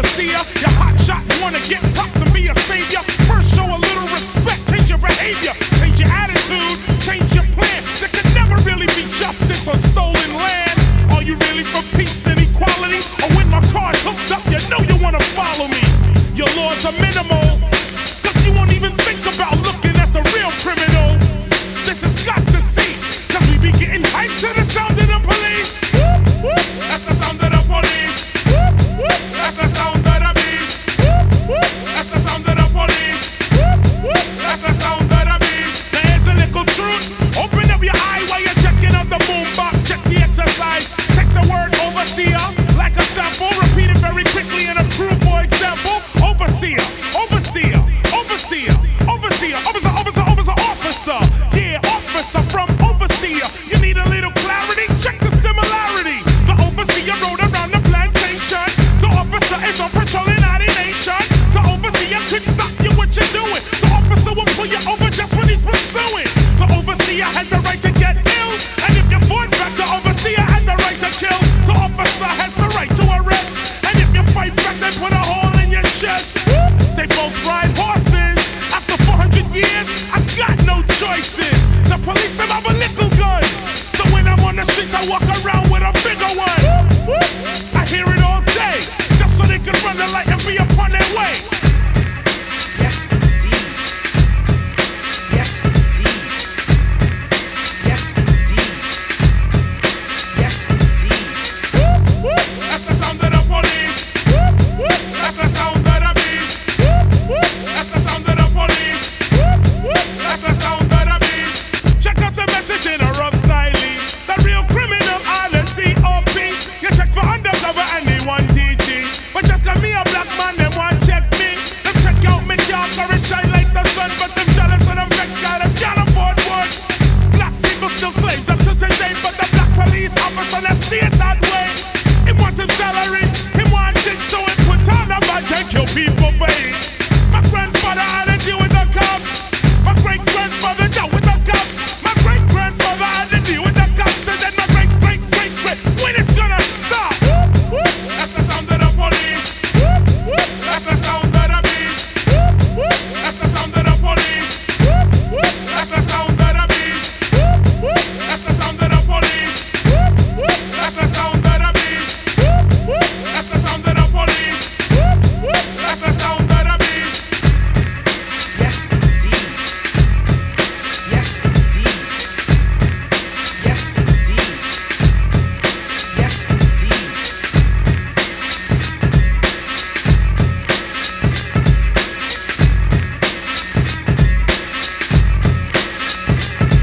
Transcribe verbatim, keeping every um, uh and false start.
see ya. You hot shot, wanna get props and be a savior. First show a little respect, change your behavior, change your attitude, change your plan. There could never really be justice on stolen land. Are you really for peace and equality? Or when my car's hooked up, you know you wanna follow me. Your laws are minimal.